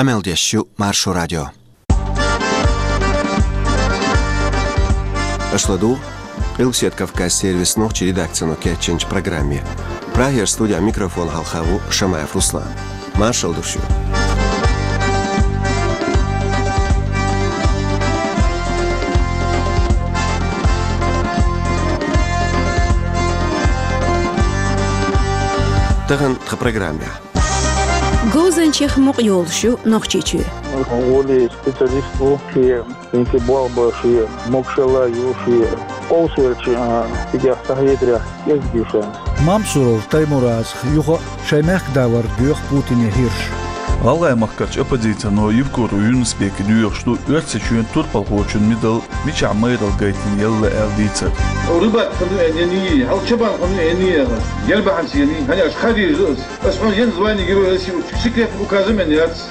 Амелдещу Маршу радио. Ашладу, Илсет Кавказ сервис ночи редакцию кетченч программе. Прагер студия микрофон Халхаву Шамаев Руслан. Маршал душу. Таган в программе. Гозанчех мокьолшу нохчичу. Оли специалисту, инки болбаши, мокшала юши, оусверчи, тига сахедря, ездиша. Мамсуров Таймураз, юха шаймах давар дюх Путине хирш. Алай махкач оппозиция, но Евкору Юнспек и Нью-Йорк, что Юрцечуен Турпалхочун Мидл, Мича Майдал Гайтин Елла Элдицет. وربط خلوه يعني هل شبان خلوه يعني يلبح يعني هني أش خدي زوز بس من ين زواني يجيبوا هسي وشكله مكازم يعني هذا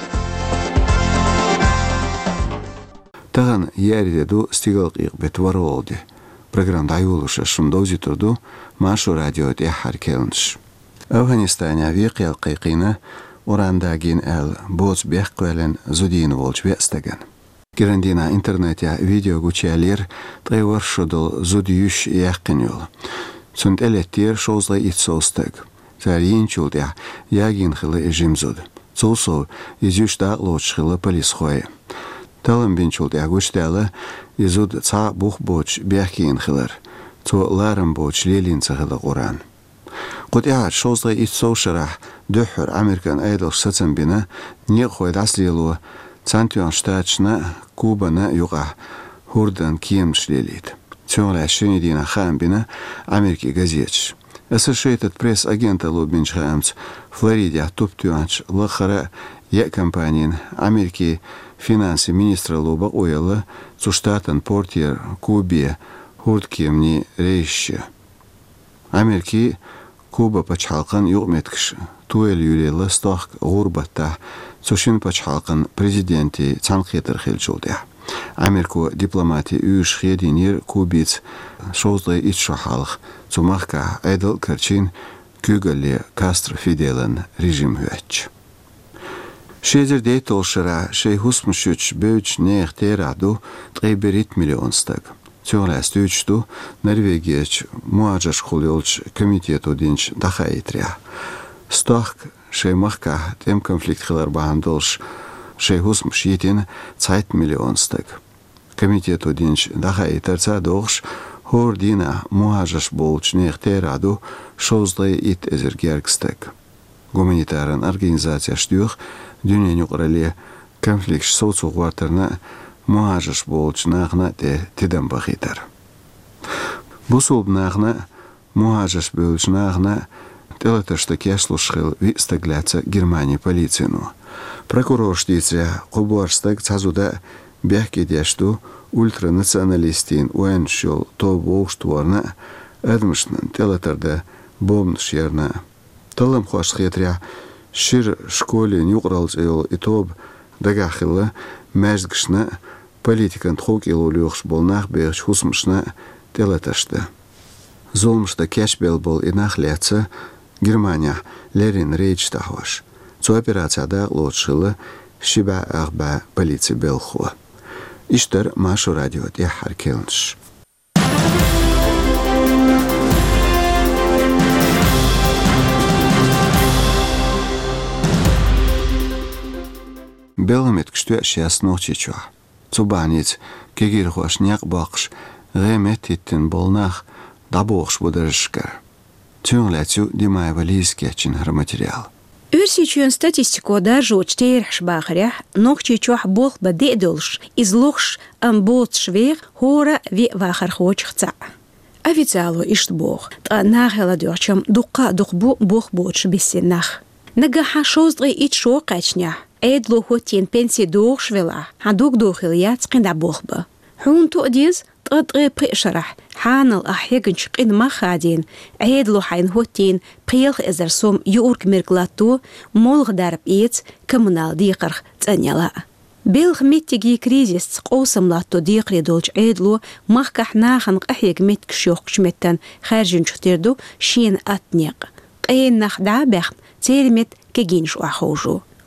Таган яриду стигал их бетворолди. Программ даюлуша шумдозиторду Машу радио де харкелнш. Афганистане авиақиял қиқина урандагин эл боц бехқуэлен зудин волч вестеген. Герандина интернете видео гучалер треваршудл зудюш яқинюл. Цунд элеттер шозла итсостег. Заринчулдя ягин хилы ежимзуд. Цолсо изюшта лочхилы полисхое. Талым бинчулдя гучдалы изуд ца бух боч бехкин хилыр. Цо ларым боч лелинца хилы гуран. Qudiyat şozla itsovşara döhür Amerikan Idol satın bina niye koydaslıylu Santiyon ştatçına Kuba'na yuqa hurdan kiyemşleliydi. Çoğla şenidina xam bina Amerika gazetç. Associated Press agentalı binç xamç Florida tuptüyanç lıxara ye kampaniyin Amerika finansi ministralı baq oyalı zu ştatın portier Kubiya hurd kiyemni reişşi. Amerika Kuba пачхалкан югметкш туэл юлела стах гурбата цошин пачхалкан президенти цанхетер хелчулдя Америку дипломати үш хединер кубиц шозлы итшахалх цумахка айдал карчин күгөле Кастро Фиделен режим хүч Шезер дейтолшара шейхусмшүч бөч нехтераду 3 миллион стаг Цёрла стючту Норвегияч муаджаш хулёлч комитету динч дахайтря. Стах шеймахка тем конфликт хилар баандолш шейхусм шитин цайт миллионстаг. Комитету динч дахайтрца дохш хордина муаджаш болч нехтераду шозлай ит эзергергстаг. Гуманитарен организация штюх дюненю qrale конфликт соцугвартерна Муажаш болч нахна те тидам бахитар. Бусуб нахна муажаш болч нахна телеташта кешлушхил вистагляца Германии полицину. Прокурор штиция кубарстаг цазуда бяхкедешту ультранационалистин уэншол то волштуарна эдмшнан телетарда бомншерна. Талам хошхетря шир школе нюqralzел итоб дагахилла мәждгішні политикан тхок илулюхш болнах бейгш хусмшны телеташты. Золмшта кешбел бол инах леца Германия лерин рейчтахваш. Цу операцияда лотшылы шиба ахба полиция белхуа. Иштер Машу радио де харкелнш. Беломет кштуя шяс ночичуа. Цубаниц кегирхуаш няк бакш реметиттин болнах дабохш бударышкар. Тюнлячу димаева лискечин материал. Үрсичуен статистику даже учтейрхш бахрях нохчичуах бог бадедолш излохш амбот швех хора ви вахархочхца. Официалу ишт бог. Та нахела дёрчам дука духбу бог боч бессинах. Нагаха шоздри ит шоқачня. Эдло хотин пенсии дохшвела, хадук дохил яцкин бохба. Хун тудиз тадре пришарах, ханал ахегнч qin махадин, эдло хайн хотин прилх эзерсом юрк мерглату, молг дарп иц коммунал дикарх цаняла. Белх миттиги кризис قوسمлату дикри долч эдло махках нахан ахег митк шохчметтен харжин чтерду шин атнег. Qin нах дабех цермет кегинш ахожу.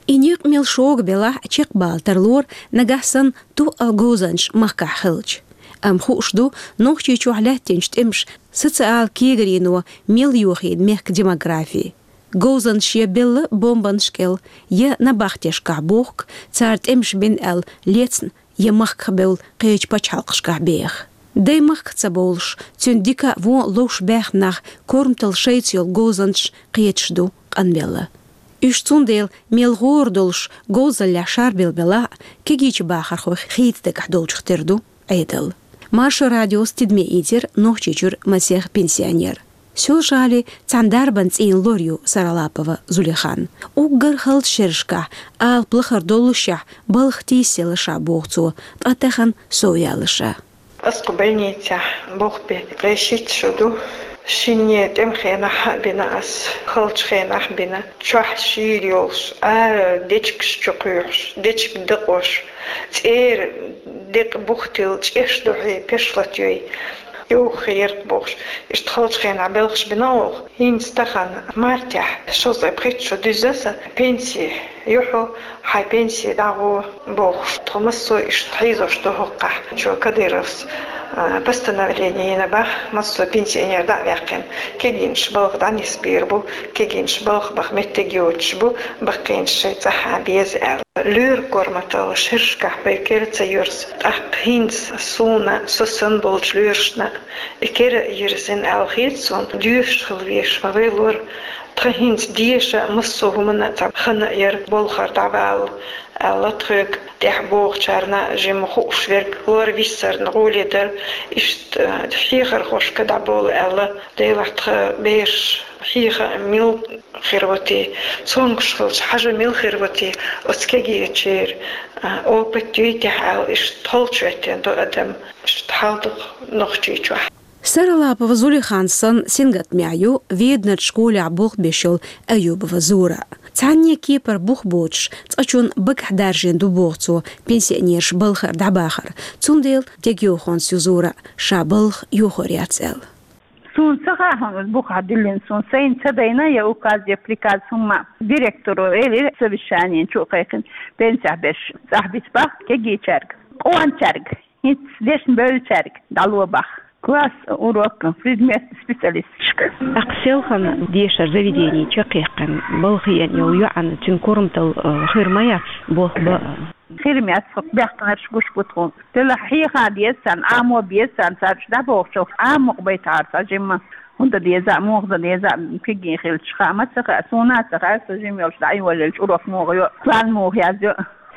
Иньек мел шог бела чек балтерлор нагасан ту алгозанш махка хилч. Ам хушду нохчи чуалятинч тимш социал кигринуа мел юхид мех демографии. Гозанш я белла бомбаншкел я набахтешка бог царт имш бин эл лецн я махкабел кеч пачалкшка бех. Дай махкца болш цюндика вон лош бех нах кормтал шейцел гозанш кечду анбелла. Ишцундел мелгордолш гозаля шарбел бела кегич бахархо хитдек долчхтерду эдел. Маша радио стидме идер нохчичур масех пенсионер. Сёл жали цандарбан цин лорью Саралапова Зулихан. Уггар халт шершка ал плахар долуша балхтисе лыша бохцу атахан соялыша. Аскубельница бохпе решит шуду. Шине темхена бина ас халчхена бина чах шириос дечк чукуш дечк декош цер дек бухтил чешдохи пешлатюй يوخيرت بوش اشتخلشخين عبالغش بناوغ ينستخن مارتح شوزة بخيتشو دوزاسة بنسي يوحو حي بنسي داغو بوغ تخمسو اشتحيزو اشتوهقع شو كديرفس постановление на бах массо пенсионер да вякин кегин шбалх дани спирбу кегин шбалх бах меттегиочбу бакин шейца без эл люр корматал ширшка бекерца юрс ахинс суна сосан болч люршна экер юрсен алхитсон дюшхлвеш вавелор трахинс диеша массо гумана хана ер болхар давал لطخك تحبوخ شارنا جيم خوش ورك هور ويسر نقوليدر إشت حيخر خوش كدعبول ألا ديلت بيش حيخ ميل خيروتي صونغش خلش حاجة ميل خيروتي أسكيجي تشير أو بتويتي حال إشت حالشوتين دو أدم إشت حالدق نخجيجوا Саралапова Зулихансон сингат мяю виднат школе абух бешол Аюбова Зура. Цанне кипер бух боч, цачун бак даржен дубохцу, пенсионерш балхар дабахар. Цундел тегюхон сюзура, шабалх юхоряцел. Сун сахахан бух адилин сун сейн цадайна я указе приказ сумма директору или совещание чукайкин пенсия беш сахбитбах кегичерг. Оанчерг, ит дешн бөлчерг, далуабах. Класс урок предмет специалистичка. Акселхан дешер заведений чакекан балхиян юан тинкурмтал хирмая бохба خيرميات بيحتاج شبوش بتكون تلاحيها ديسان عامو بيسان سارش دابو شوف عامو قبيت عارفة جمع هندا ديزا موغزا ديزا كيجي خيل شخامة سقا سونا سقا سجيم يلش دعي ولا الشروف موغيو بلان موغيازيو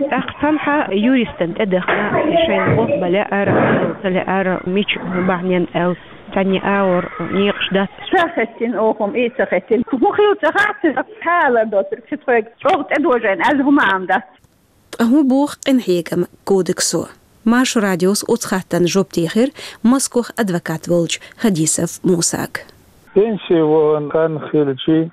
أقسمها يوريستن أدخنا شيء بوخ بلا أرى سلا أرى ميش بعنين أو تاني أور نيقش دات ساختين أوهم إيه ساختين مخيو ساختين حالة دوتر كتفاق شوغت أدوجين أزهم عام دات هو بوخ انحيكم كودكسو ماش راديوس أتخطن جوب تيخير مسكوخ أدفكات ولج خديسف موساك بنسي وكان خيلتي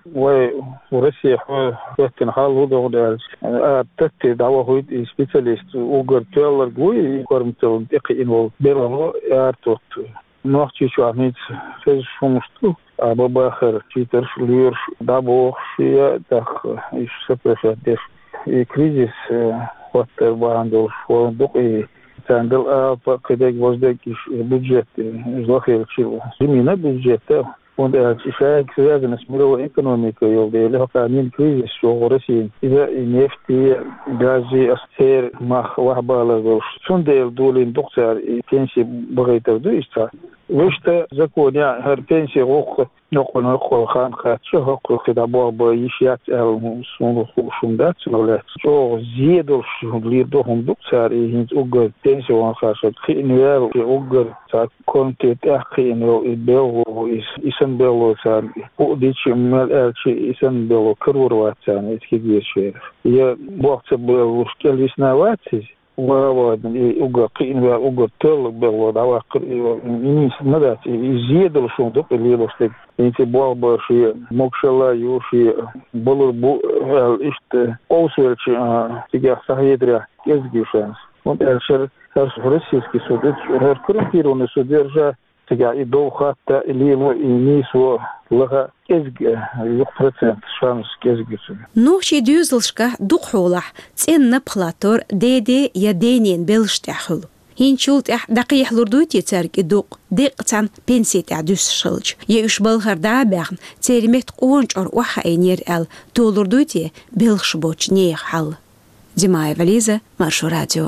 ورسي حوتين حال وضع دارج أتتي دعوة هويد سبيشاليست وقر تولر قوي قرمتل دقي إنو بيرو يارتوت نوختي شو عميد فيز شمشتو أبا باخر تيتر ليرش دابوخ شيا داخ إيش سبرشة ديش кризис واتر باندول شو دقي تاندل قداك وزدك بودجت زخير شيء زمينا بودجت وانت شايك سياسة نسميه إقتصادية يولي له قانون كريزيس وغرسين إذا نفتي غازي أستير مخ وحبالة شون ديل دولين دكتور بنسي بغيتر دو إشتا وشتا زكون يعني هر بنسي غوق نقول خان خات شو هقول كده بابا يشيات سون شوندات ولا شو زيادة شو ليدهم دكتور هنز أوجر بنسي وان خاصة خينيال أوجر كنت تأخي إنه يبيعه إسم بيعه سان وديش مال أرشي إسم بيعه كرور واتسان إتكيد يشير يا وقت بيعه شكل يسنواتي ووادن أوجر قين وأوجر تل بيعه دعوة إني مدة زيادة شوندك اللي بستك إنت بابا شيء مكشلا يوشي بلور بو إشت أوسر شيء تيجي صحيح يزجيشان وانت أرشر هر روسيسكي سودت هر كرنتيرون سودرجا تجا يدو خاطة اللي هو ينيسو لها كزج يقفرتين شانس كزج. نوشي دوزلشكا دقحولح تين نبخلاتور ديدي يدينين بلشتحل. هين شولت دقيح لردوتي تارك دوق دقتان بنسيت عدوس شلج. يوش بالغر دابعن تيرمت قونج أر وحا اينير ال تو لردوتي بلش بوش نيخ حل. ديماي فاليزا مارشو راديو.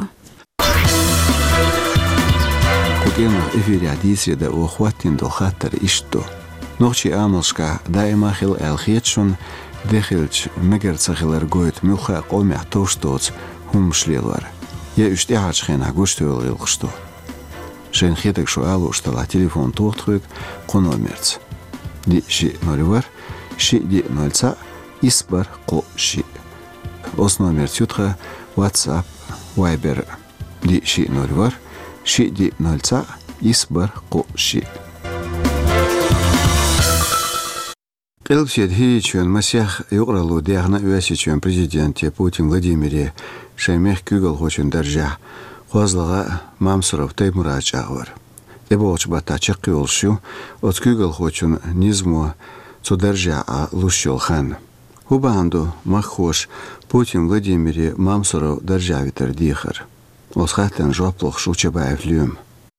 كوكينا إفيري عديسي دا وخواتين دو خاطر إشتو. نوخشي آملشكا دائما خل الخيتشون دخلش مجرد خل رجوت ملخا قومي توشتوت هم شليلور. يا اشتعاج خين عجوشتو الغلقشتو. شين خيتك شو قالوا اشتلا تليفون توختوك قنو مرت. دي شي نولور شي دي نولتا إسبر قو شي. أصنو مرتيوتخا واتساب وايبر دي شي نولور شي دي نولتا إسبر قو شي. قلب سيد هيريتشون مسيح يقرأ ديغنا يواسيتشون президент Путин Владимире شيميخ كوغل خوشن درجة خوازلغا مامسرов تيموراج أغور. إبوغش باتا چقي ولشو от كوغل خوشن نيزمو цо درجة لوشيول خان. هو باندو مخوش Путин Владимире мамсоров درجة витер дихар. Осхатлен жоплох шучебаев люм.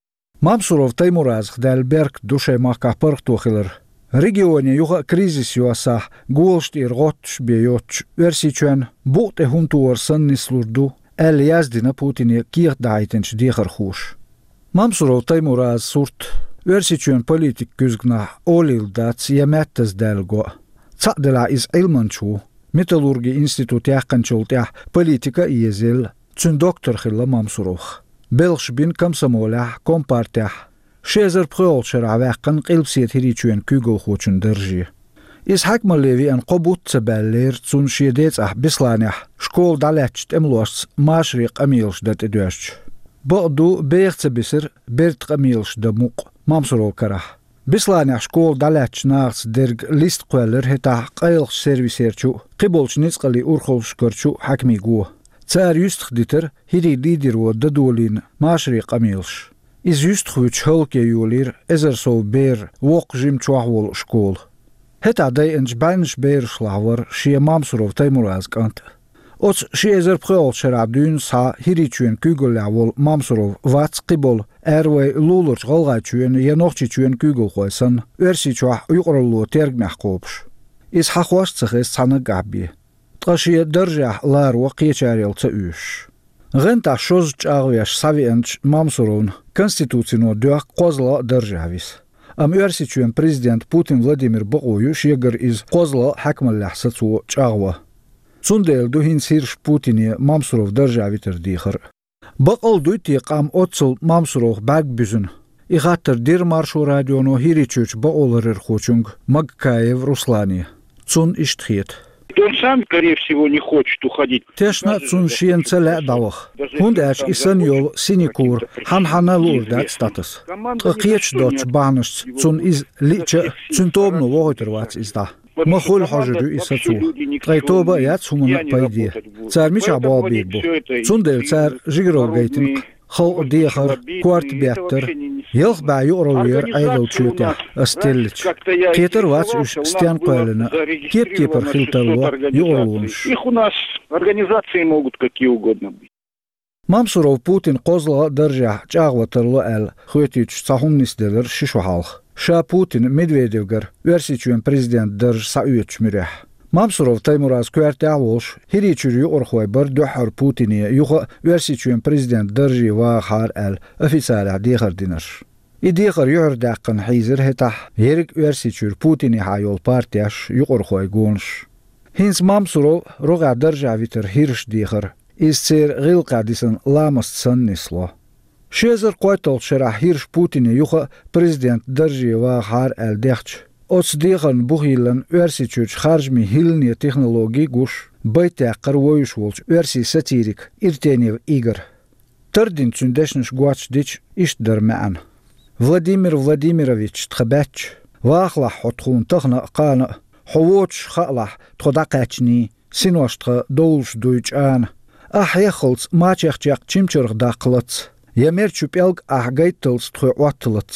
مامسرов تيموراج دالبرك دوشي ماكا برختوخلر. Регионе юга кризис юаса голштир готш бейотш версичен бот хунтуорсан нислурду эл яздина Путине кирдайтенч дихархуш. Мамсуров Таймураз сурт версичен политик күзгна олилдац яматтас далго. Цадела из Элманчу металлурги институт яхканчултя политика иезел цун доктор хилла Мамсуров. Белш бин комсомоля компартия شيزر بخول شرعواقن قلب سيت هريتشوين كوغو خوچن درجي. إس حكم الليوي أن قبوت تبالير تون شيديت بسلانيح شكول دالاتش تملوش ماشريق أميلش دات إدواشش. بقدو بيغت بسر بيرت أميلش دموق مامسرو كراح. بسلانيح شكول دالاتش ناغت درج ليست قوالر هتا قيلش سيرفيسيرچو قبولش نسقلي أورخولش كرچو حكمي قوه. تار يستخدتر هيري ليدر وددولين ماشريق أميلش. إز يستخوش هلكي يولير إزر سو بير وق جيم چوحول شكول. هتا داي انج بانش بير شلاور شي مامسرov تيموراز كانت. اوتس شي إزر بخيول شراب دون سا هيريچوين كوغل لعول مامسرov واتس قبول اروي لولرش غلغاچوين ينوخچوين كوغل خويسن ورسي چوح يقرلو تيرگ محقوبش. إز حخواش تخيس سانا قابي. تغشي درجة لار وقيچاريل تأوش. غنتا شوز چاغويش ساوي انج مامسرون Конституцийно дюах козла державис. Ам юарсичуен президент Путин Владимир Богоюш егер из козла хакмалляхса цу чагва. Цундел духин сирш Путине Мамсуров державитер дихар. Бакал дуйти кам отцл Мамсуров баг бюзен. И хаттер дир маршу радионо хиричуч баоларер хочунг Магкаев Руслани. Цун иштхет. Он сам, скорее всего, не хочет уходить. Тешна цун шиен целя давах. Хундаш и саньол синикур ханхана лурдат статус. Тхиеч доч банш цун из лича цунтобну воготервац изда. Махул хажру исацу. Трайтоба яц хумана пайди. Цар мича балбигбу. Цундел цар жигрол гейтинг. خو ديخر كوارت بياتر يلخ بايو روير ايدل چوتيا استيلچ كيتر واتس уж стян палена кепкипер хилтерло юолунш. Их у нас организации могут какие угодно быть. Мамсуров Путин козла держа чагватерло эл хветич сахумнисдер шишвахалх. Ша Путин Медведевгер версичуен президент держ сауич мирях. Мамсуров Таймураз квартиаволш хиричури орхой бар духар Путине юха версичуен президент держи вахар эл официаля дихар динаш. И дихар юрдаккан хизер хетах ерик версичур Путине хайол партияш юорхой гонш. Хинс Мамсуров рога держа витер хирш дихар из цер гилкадисан ламаст саннисло. Шезер qoytol шерах хирш Путине юха президент держи вахар эл дехч. Отсдихан бухилан версичуч харжми хилния технологии гуш байтяқар воюшволч верси сатирик иртенев игр. Тардин цундешнш гуачдич иштдермаан. Владимир Владимирович тхабач вахла хотхун тахна қана ховоч халах тходақачни синоштха доулш дуйчан. Ахяхолц мачахчақ чимчерх дақлац. Ямер чупелг ахгайтылс тхуатлац.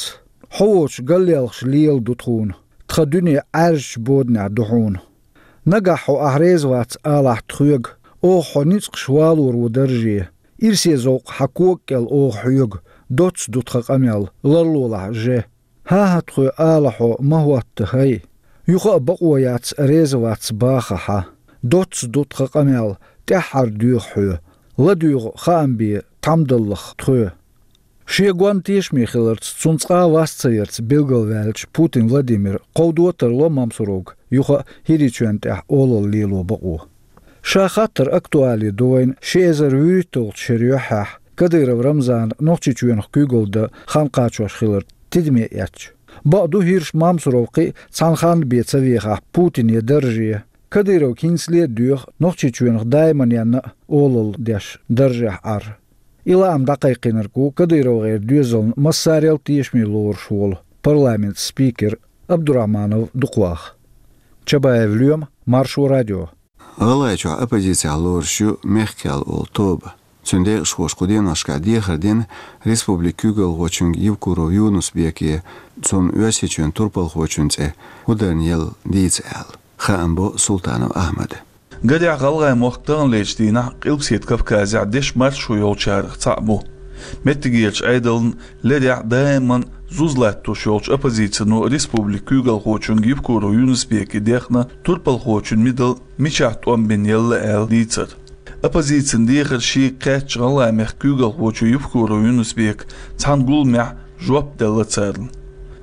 حوش قليلش ليل دوتخون تخدني عرش بودنا دحون نجحو أهريز وات آلح تخيق أو حنيتق شوالور ودرجي إرسي زوق حكوك أو حيق دوتس دوتخق أميال لرلولا جي ها هتخو آلحو مهوات تخي يخو بقويات ريزوات باخحا دوتس دوتخق أميال تحر ديوخ حيو لديوغ خامبي تامدلخ تخو شيغوان تيشمي خلرت цунцqa васцаерц белгалвэлч Путин Владимир qowduotер lo mamsurog юха хиричуэнтэх олол лило бaqu шахатер актуали дуайн шезер вүритол шерюхах Кадыров Рамзан нохчичуэн күйголда ханqachwаш хилер тидме яч баду хирш мамсуровqi цанхан бецавиха Путин едержи Кадыров кинсле дюх нохчичуэн дайман яна олол деш держах ар Илам дақайқинарку Кадыров ғайр дюзон массарел тишми лор шуол парламент спикер Абдурахманов Дуквах. Чабаев Льем, Маршу радио. Алайчу оппозиция лоршу мехкел ол тоба. Цунде шхошкуденашка дехарден республик Күгіл ғочунг Евкуров Юнус беке цун уәсечуен турпал ғочунце ударнел дейцел. Хаамбо Султанов Ахмады. قدع غلغة مختان ليجدينا قلبسيت كفكازي عدش مرشو يولشارخ تعبو متجيلش ايدلن لدع دائما زوزلاتو شولش оппозицину республик Күгіл ғочунг Евкуров Юнус беке дехна турпал ғочун мидл мичахт бен еллы әл дейцер. Оппозицин дехер ши қәтч ғалай мех Күгіл ғочу Евкуров Юнус бек цангул мех жоп делла церлн.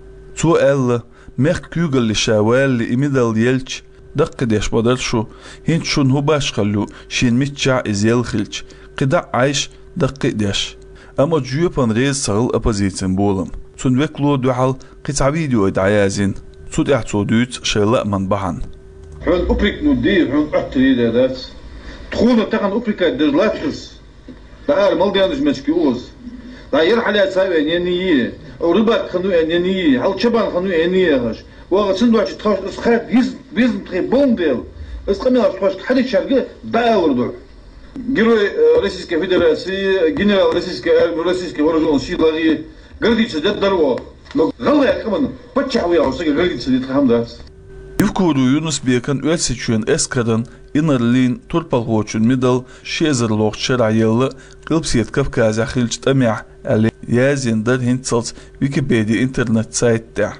Цу әлі мех Күгіл лишавэлли имидал елч دق ديش بدرشو هين شون هو باش خلو شين متشع إزيل خلش قدا عايش دق ديش أما جيوبان ريز سغل أبازيتين بولم سون وكلو دوحل قطع فيديو إدعيازين سود احتو دوت شيلاء من بحن حول أبريك مدير حول أحتري دادات تخونا تقن أبريكا دجلاتكس دعار مالديانش مشكي أوز دا يرحل سايوة نينيه أو ربات خنو نينيه حول شبان خنو نينيه وقت سندوتش تخش اسخات بيزم تخي بونديل اسقميلا تخش حد الشرقي باوردو герой Российской Федерации генерал российской вооруженных сил гордится дед дарво но галая каман подчавы осыга гордится дед хамдас Евкуру Юнус бекан өтсечуен эскадан инерлин турпалгочун мидал шезерлох шарайелы кылпсет Кавказа хилч тамя али язиндар хинцалц Википедия интернет сайтта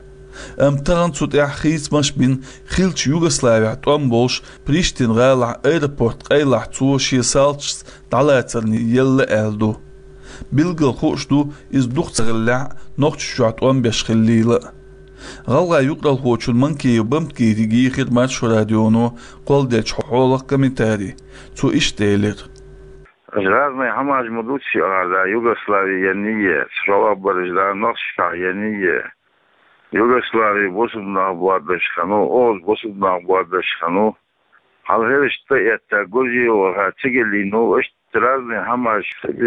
تغن صوت خيس مش بين خيلش يوغوسلافيا توم بولش بريشتين غالع ايربورت قيلع تو شي سالتش دالاترني يلا الدو بيلغل خوشدو از دوخ تغلع نوخش شوات 15 خليله غالغا يقرال خوشون منكي بمكي ديجي خدمات شو راديونو قول ديش حولق كومنتاري تو ايش تيلر Разные хамаж мудучи ада Югославия не срова баржда ношка не Югославия босудна буадашхану оз босудна буадашхану халхеришта это гозио хатигелино разные хамаж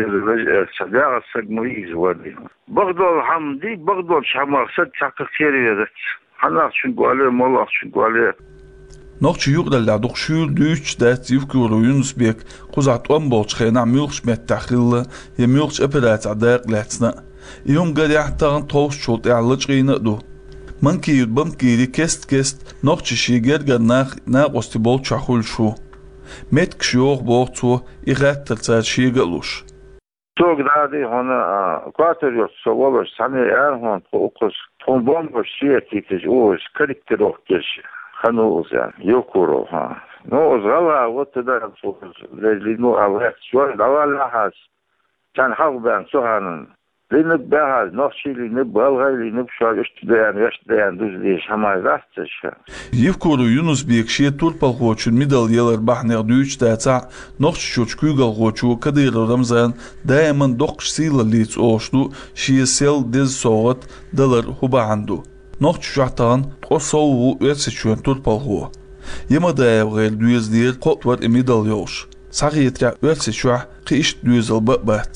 садяга сагмуи звали багдол хамди багдол шамар сад чаккерия ханах чугуале молах чугуале نوخش يقدر لعدوخ شول دوش دات يفكر يونس بيك قزعت أمبولش خينا ميوخش متخيل يميوخش أبرات عداق لاتنا يوم قد يحتاغن توش شولت اعلج غينا دو منكي يدبم كيري كست نوخش شيگر قد ناقوستي بول شاخول شو متك شيوخ بوغتو إغات تلتاد شيغلوش توق دادي هنا قاتل يتصولش ساني ارهون توقس تنبومش شيئتي تجوش كاركتروخ كيش خنوز يعني يوكورو ها نوز غلا وتدا لينو اوهات شوي دوالا حاس كان حق بان سوهانن لينب بها نوشي لينب بالغاي لينب شوي اشتديان دوز ليش هما راستش يفكرو يونس بيكشي توربال غوچون ميدال يلر بحنر دوش داتا نوخش شوچ كوغل غوچو كدير رمزان دائما دوقش سيلا ليتس اوشدو شي سيل ديز صوت دلر هوبا عندو نوخش شعطان قصو ويتسچون توربالغو يما دايب غير دويز دير قطور اميدال يوش صغيترا ويتسچوا قيش دويزل بات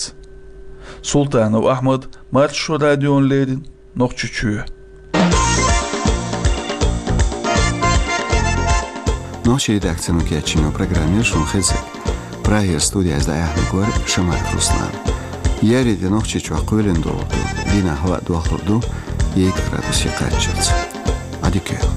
سلطان وأحمد مرشو راديون ليدين نوخچچو Ночи редакцию кечину программе Шунхезе. Прайер студия издаяхны гор Шамар Руслан. Я реди ночи чуакуйлен долду. Дина хва дуахурду. 1 градус Катчевц. Адике.